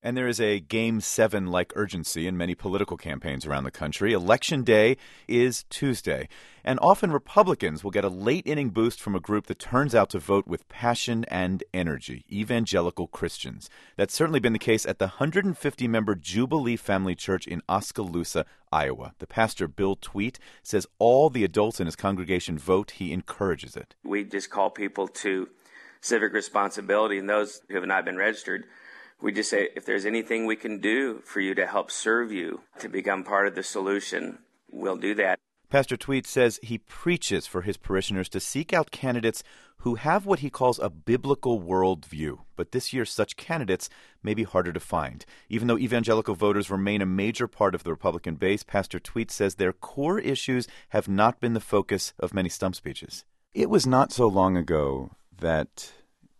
And there is a Game 7-like urgency in many political campaigns around the country. Election day is Tuesday, and often Republicans will get a late-inning boost from a group that turns out to vote with passion and energy, evangelical Christians. That's certainly been the case at the 150-member Jubilee Family Church in Oskaloosa, Iowa. The pastor, Bill Tweet, says all the adults in his congregation vote. He encourages it. We just call people to civic responsibility, and those who have not been registered, we just say, if there's anything we can do for you to help serve you, to become part of the solution, we'll do that. Pastor Tweet says he preaches for his parishioners to seek out candidates who have what he calls a biblical worldview. But this year, such candidates may be harder to find. Even though evangelical voters remain a major part of the Republican base, Pastor Tweet says their core issues have not been the focus of many stump speeches. It was not so long ago that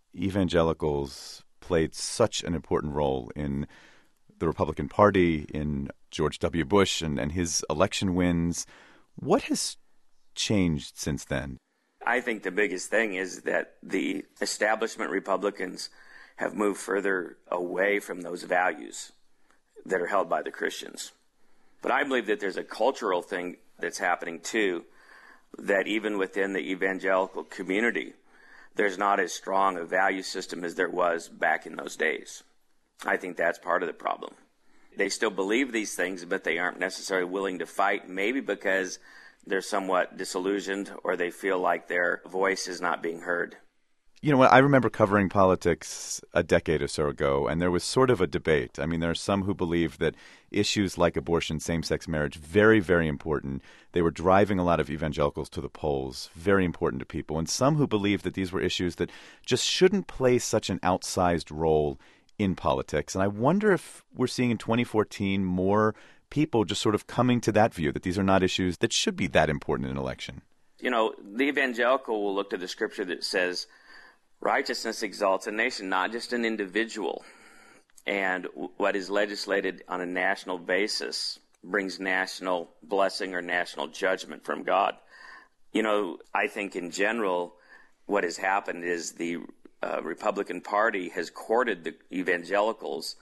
evangelicals played such an important role in the Republican Party, in George W. Bush and his election wins. What has changed since then? I think the biggest thing is that the establishment Republicans have moved further away from those values that are held by the Christians. But I believe that there's a cultural thing that's happening too, that even within the evangelical community, there's not as strong a value system as there was back in those days. I think that's part of the problem. They still believe these things, but they aren't necessarily willing to fight, maybe because they're somewhat disillusioned or they feel like their voice is not being heard. You know what? I remember covering politics a decade or so ago, and there was sort of a debate. I mean, there are some who believe that issues like abortion, same-sex marriage, very, very important. They were driving a lot of evangelicals to the polls, very important to people. And some who believe that these were issues that just shouldn't play such an outsized role in politics. And I wonder if we're seeing in 2014 more people just sort of coming to that view, that these are not issues that should be that important in an election. You know, the evangelical will look to the scripture that says, righteousness exalts a nation, not just an individual. And what is legislated on a national basis brings national blessing or national judgment from God. You know, I think in general, what has happened is the Republican Party has courted the evangelicals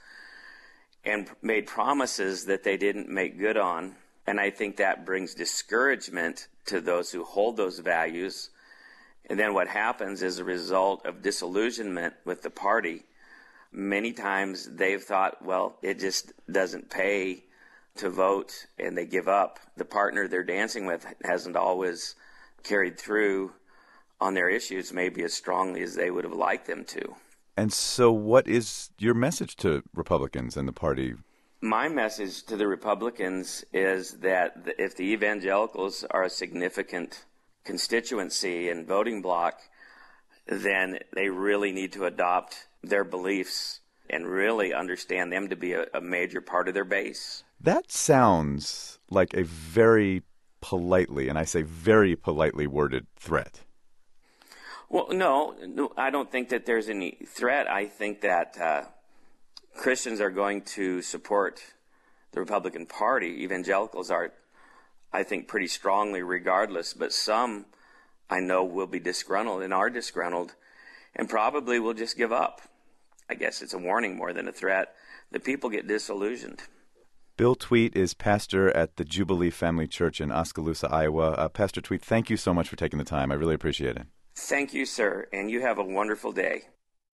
and made promises that they didn't make good on. And I think that brings discouragement to those who hold those values. And then what happens as a result of disillusionment with the party, many times they've thought, well, it just doesn't pay to vote, and they give up. The partner they're dancing with hasn't always carried through on their issues maybe as strongly as they would have liked them to. And so what is your message to Republicans and the party? My message to the Republicans is that if the evangelicals are a significant constituency and voting bloc, then they really need to adopt their beliefs and really understand them to be a major part of their base. That sounds like a very politely, and I say very politely worded threat. Well, no, I don't think that there's any threat. I think that Christians are going to support the Republican Party. Evangelicals are, I think, pretty strongly regardless, but some I know will be disgruntled and are disgruntled and probably will just give up. I guess it's a warning more than a threat. The people get disillusioned. Bill Tweet is pastor at the Jubilee Family Church in Oskaloosa, Iowa. Pastor Tweet, thank you so much for taking the time. I really appreciate it. Thank you, sir, and you have a wonderful day.